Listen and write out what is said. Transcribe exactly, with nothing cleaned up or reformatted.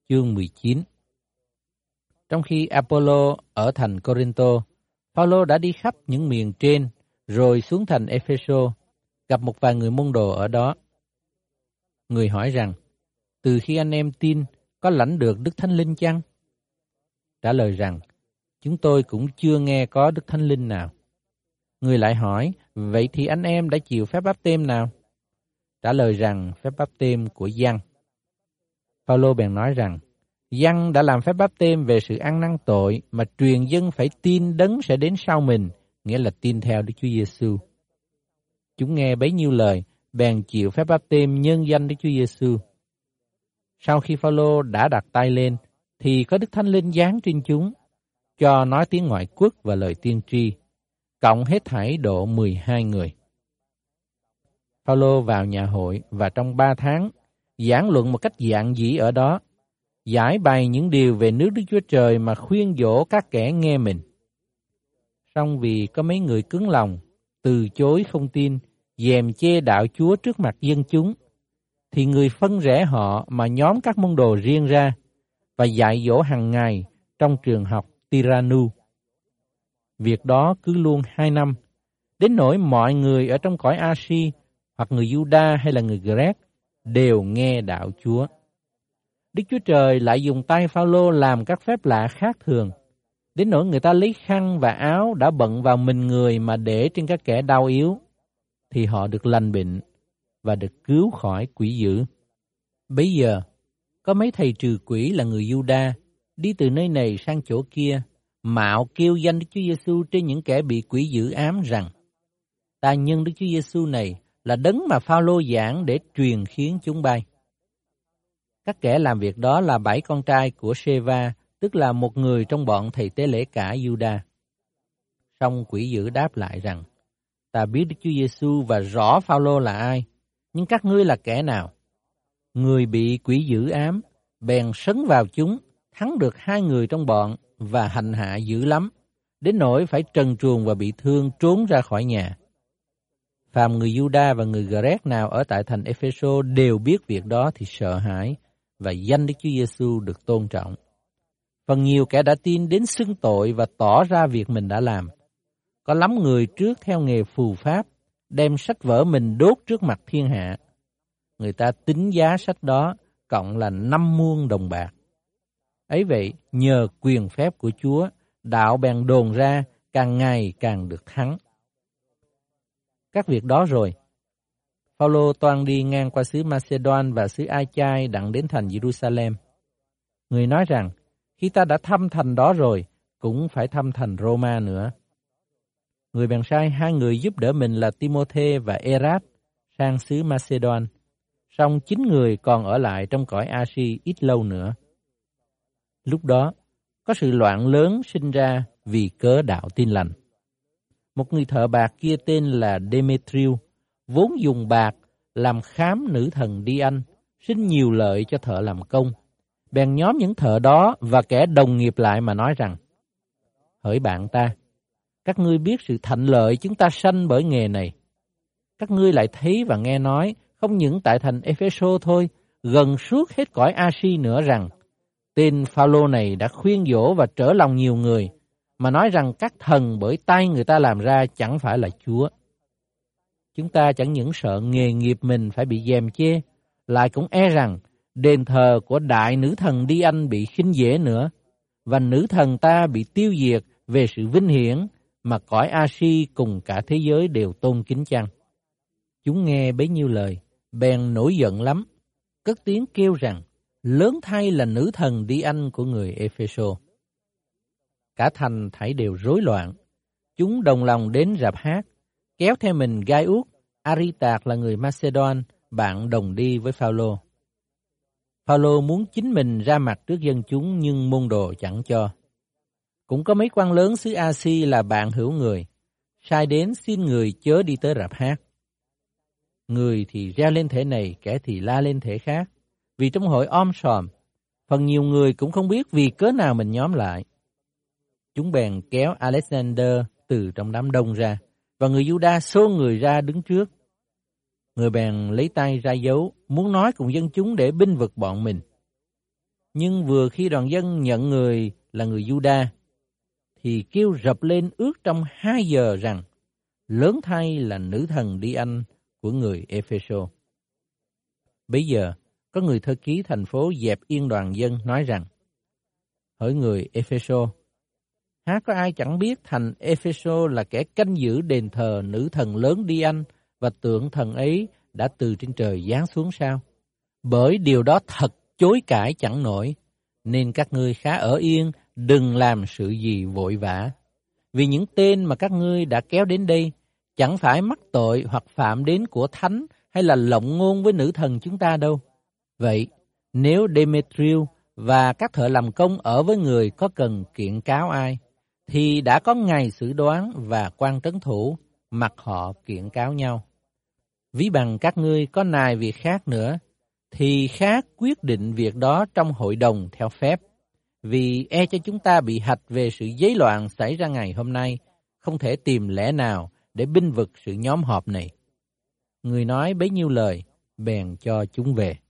chương mười chín. Trong khi Apollo ở thành Corinto, Phaolô đã đi khắp những miền trên, rồi xuống thành Epheso, gặp một vài người môn đồ ở đó. Người hỏi rằng, từ khi anh em tin, có lãnh được Đức Thánh Linh chăng? Trả lời rằng, chúng tôi cũng chưa nghe có Đức Thánh Linh nào. Người lại hỏi, vậy thì anh em đã chịu phép báp-têm nào? Trả lời rằng, phép báp-têm của Giăng. Phaolô bèn nói rằng, Giăng đã làm phép báp-têm về sự ăn năn tội mà truyền dân phải tin đấng sẽ đến sau mình, nghĩa là tin theo Đức Chúa Giêsu. Chúng nghe bấy nhiêu lời, bèn chịu phép báp-têm nhân danh Đức Chúa Giêsu. Sau khi Phaolô đã đặt tay lên, thì có Đức Thánh Linh giáng trên chúng, cho nói tiếng ngoại quốc và lời tiên tri, cộng hết thảy độ mười hai người. Phaolô vào nhà hội và trong ba tháng giảng luận một cách dạn dĩ ở đó, giải bày những điều về nước Đức Chúa Trời mà khuyên dỗ các kẻ nghe mình. Song vì có mấy người cứng lòng, từ chối không tin, dèm chê đạo Chúa trước mặt dân chúng, thì người phân rẽ họ mà nhóm các môn đồ riêng ra và dạy dỗ hàng ngày trong trường học Tiranu. Việc đó cứ luôn hai năm, đến nỗi mọi người ở trong cõi Asia, hoặc người Juda hay là người Grec, đều nghe đạo Chúa. Đức Chúa Trời lại dùng tay Phaolô làm các phép lạ khác thường, đến nỗi người ta lấy khăn và áo đã bận vào mình người mà để trên các kẻ đau yếu, thì họ được lành bệnh và được cứu khỏi quỷ dữ. Bấy giờ, có mấy thầy trừ quỷ là người Juda đi từ nơi này sang chỗ kia, mạo kêu danh Đức Chúa Giêsu trên những kẻ bị quỷ dữ ám rằng, ta nhân Đức Chúa Giêsu này là đấng mà Phaolô giảng để truyền khiến chúng bay. Các kẻ làm việc đó là bảy con trai của Sê-va, tức là một người trong bọn thầy tế lễ cả Juda. Song quỷ dữ đáp lại rằng, ta biết Đức Chúa Giêsu và rõ Phaolô là ai, nhưng các ngươi là kẻ nào? Người bị quỷ dữ ám, bèn sấn vào chúng, thắng được hai người trong bọn và hành hạ dữ lắm, đến nỗi phải trần truồng và bị thương trốn ra khỏi nhà. Phàm người Juda và người Grec nào ở tại thành Epheso đều biết việc đó thì sợ hãi, và danh Đức Chúa Giêsu được tôn trọng. Phần nhiều kẻ đã tin đến xưng tội và tỏ ra việc mình đã làm. Có lắm người trước theo nghề phù pháp, đem sách vở mình đốt trước mặt thiên hạ. Người ta tính giá sách đó cộng là năm muôn đồng bạc. Ấy vậy, nhờ quyền phép của Chúa, đạo bèn đồn ra, càng ngày càng được thắng. Các việc đó rồi, Phaolô toan đi ngang qua xứ Macedon và xứ Ai-chai đặng đến thành Jerusalem. Người nói rằng, khi ta đã thăm thành đó rồi, cũng phải thăm thành Roma nữa. Người bèn sai hai người giúp đỡ mình là Timôthê và Erat sang xứ Macedon, song chín người còn ở lại trong cõi Asia ít lâu nữa. Lúc đó, có sự loạn lớn sinh ra vì cớ đạo tin lành. Một người thợ bạc kia tên là Demetriu, vốn dùng bạc làm khám nữ thần Đi-anh, sinh nhiều lợi cho thợ làm công. Bèn nhóm những thợ đó và kẻ đồng nghiệp lại mà nói rằng, hỡi bạn ta, các ngươi biết sự thạnh lợi chúng ta sanh bởi nghề này. Các ngươi lại thấy và nghe nói, không những tại thành Epheso thôi, gần suốt hết cõi Asia nữa rằng, tên Phaolô này đã khuyên dỗ và trở lòng nhiều người, mà nói rằng các thần bởi tay người ta làm ra chẳng phải là Chúa. Chúng ta chẳng những sợ nghề nghiệp mình phải bị dèm chê, lại cũng e rằng đền thờ của đại nữ thần Đi-anh bị khinh dễ nữa, và nữ thần ta bị tiêu diệt về sự vinh hiển mà cõi Asia cùng cả thế giới đều tôn kính chăng. Chúng nghe bấy nhiêu lời, bèn nổi giận lắm, cất tiếng kêu rằng, lớn thay là nữ thần Đi-anh của người Epheso. Cả thành thảy đều rối loạn. Chúng đồng lòng đến rạp hát, kéo theo mình Gai-út, Ari-tạc là người Macedon, bạn đồng đi với Phaolô. Phaolô muốn chính mình ra mặt trước dân chúng nhưng môn đồ chẳng cho. Cũng có mấy quan lớn xứ A-si là bạn hữu người, sai đến xin người chớ đi tới rạp hát. Người thì reo lên thể này, kẻ thì la lên thể khác, vì trong hội om sòm, phần nhiều người cũng không biết vì cớ nào mình nhóm lại. Chúng bèn kéo Alexander từ trong đám đông ra, và người Juda xô người ra đứng trước. Người bèn lấy tay ra dấu, muốn nói cùng dân chúng để binh vực bọn mình. Nhưng vừa khi đoàn dân nhận người là người Juda, thì kêu rập lên ước trong hai giờ rằng, lớn thay là nữ thần Đi-anh của người Ê-phê-sô. Bấy giờ, có người thư ký thành phố dẹp yên đoàn dân nói rằng, hỡi người Ê-phê-sô, há có ai chẳng biết thành Ê-phê-sô là kẻ canh giữ đền thờ nữ thần lớn Đi-anh và tượng thần ấy đã từ trên trời giáng xuống sao? Bởi điều đó thật chối cãi chẳng nổi, nên các ngươi khá ở yên, đừng làm sự gì vội vã. Vì những tên mà các ngươi đã kéo đến đây chẳng phải mắc tội hoặc phạm đến của thánh hay là lộng ngôn với nữ thần chúng ta đâu. Vậy, nếu Demetriu và các thợ làm công ở với người có cần kiện cáo ai, thì đã có ngày xử đoán và quan trấn thủ, mặc họ kiện cáo nhau. Ví bằng các ngươi có nài việc khác nữa, thì khác quyết định việc đó trong hội đồng theo phép, vì e cho chúng ta bị hạch về sự giấy loạn xảy ra ngày hôm nay, không thể tìm lẽ nào để binh vực sự nhóm họp này. Người nói bấy nhiêu lời, bèn cho chúng về.